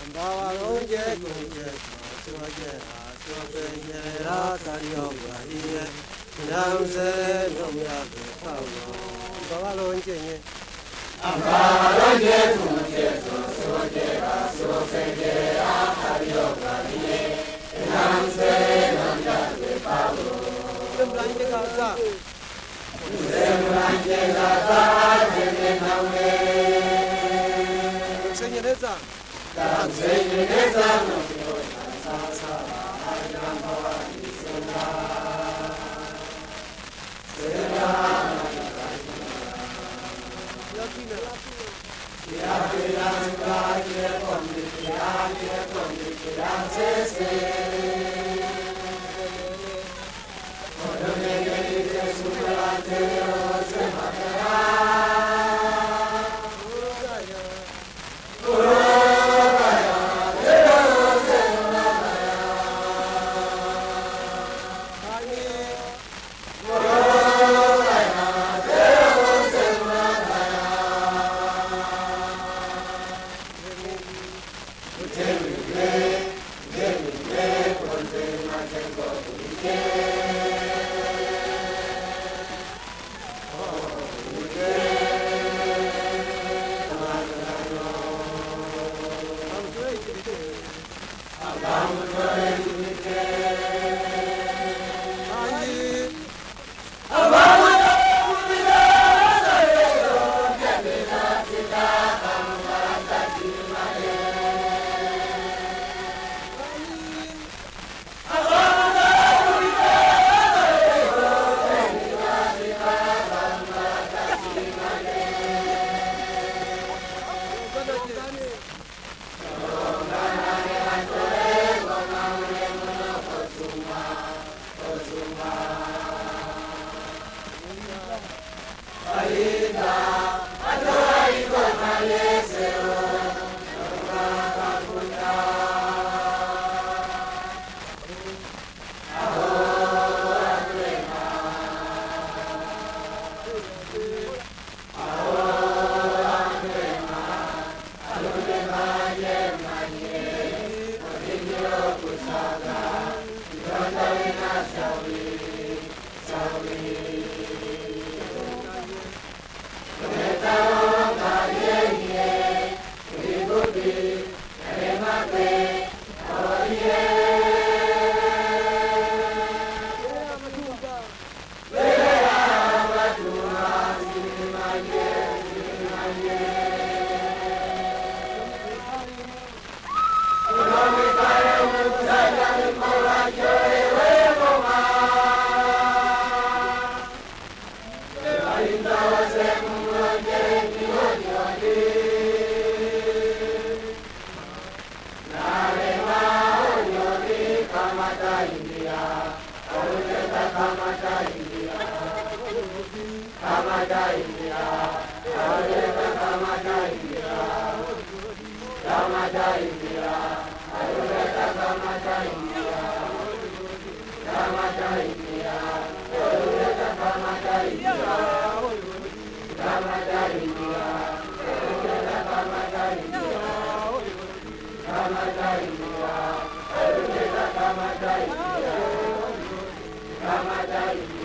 Babalonje kunje soje soje ra kariyo bahiye namse nomya kawo babalonje nye Babalonje kunje soje ra soje ra kariyo bahiye namse nomya kawo semblanje kaza jene nawe senyeneza Kanzenyeneza nomyo sasa ayamba wanisona Sera yakina ya piranga ya kondi ya sese Odo negeri sumate se makara Ramadai